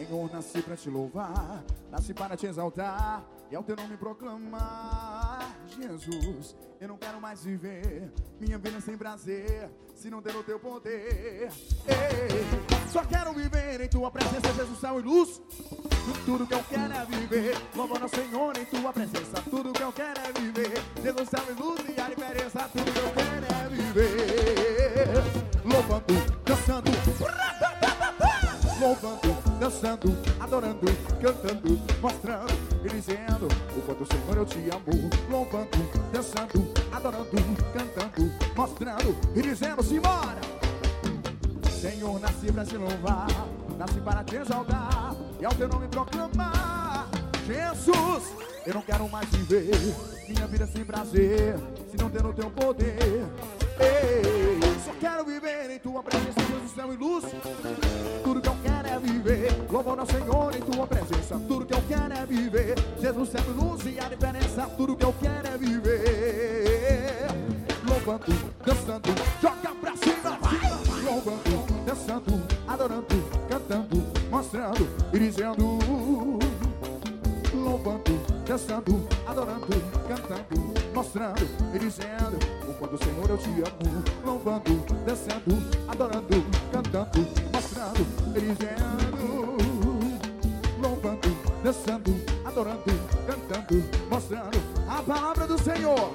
Senhor, nasci pra te louvar, nasci para te exaltar e ao teu nome proclamar. Jesus, eu não quero mais viver minha vida sem prazer, se não ter o teu poder. Ei, só quero viver em tua presença, Jesus, céu e luz. Tudo que eu quero é viver louvando ao Senhor em tua presença. Tudo que eu quero é viver Jesus, céu e luz e a diferença. Tudo que eu quero é viver louvando, dançando, louvando, dançando, adorando, cantando, mostrando e dizendo o quanto, Senhor, eu te amo. Louvando, dançando, adorando, cantando, mostrando e dizendo: simbora! Senhor, nasci pra te louvar, nasci para te exaltar e ao teu nome proclamar. Jesus, eu não quero mais viver minha vida sem prazer, se não ter o teu poder. Ei, só quero viver em tua presença, Jesus, céu e luz. Tudo que eu quero é viver louvando ao Senhor em tua presença. Tudo que eu quero é viver Jesus, céu e luz e a diferença. Tudo que eu quero é viver louvando, dançando, joga pra cima, vai! Louvando, dançando, adorando, cantando, mostrando e dizendo. Louvando, dançando, adorando, cantando, mostrando e dizendo o quanto, Senhor, eu te amo. Louvando, dançando, adorando, cantando, mostrando e dizendo. Louvando, dançando, adorando, cantando, mostrando a palavra do Senhor.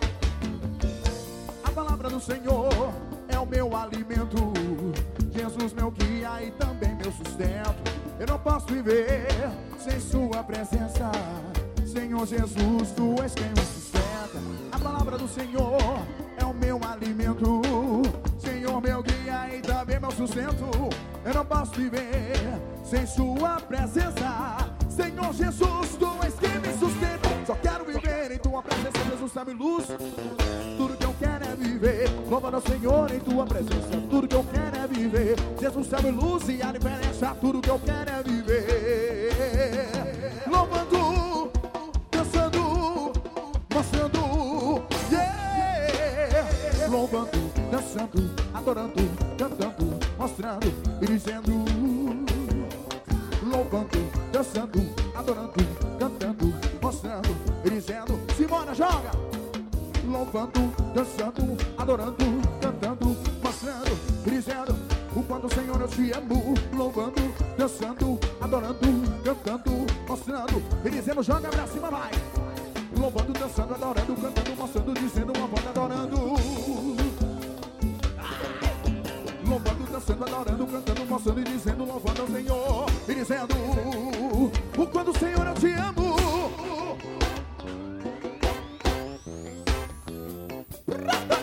A palavra do Senhor é o meu alimento, Jesus, meu guia e também meu sustento. Eu não posso viver sem sua presença, Senhor Jesus, tu és quem me sustenta. A palavra do Senhor é o meu alimento, Senhor, meu guia e também meu sustento. Eu não posso viver sem sua presença, Senhor Jesus, tu és quem me sustenta. Só quero viver em tua presença, Jesus, sabe luz. Tudo que eu quero é viver louvando ao Senhor em tua presença. Tudo que eu quero é viver Jesus, sabe luz e a diferença. Tudo que eu quero é viver louvando, dançando, mostrando, yeah! Louvando, dançando, adorando, cantando, mostrando e dizendo. Louvando, dançando, adorando, cantando, mostrando e dizendo. Simona, joga! Louvando, dançando, adorando, cantando, mostrando e dizendo o quanto, Senhor, eu te amo. Louvando, dançando, adorando, cantando, mostrando e dizendo. Joga pra cima, vai! Louvando, dançando, adorando, cantando, mostrando, dizendo uma voz adorando. Louvando, dançando, adorando, cantando, mostrando e dizendo. Louvando ao Senhor e dizendo o quanto, Senhor, eu te amo.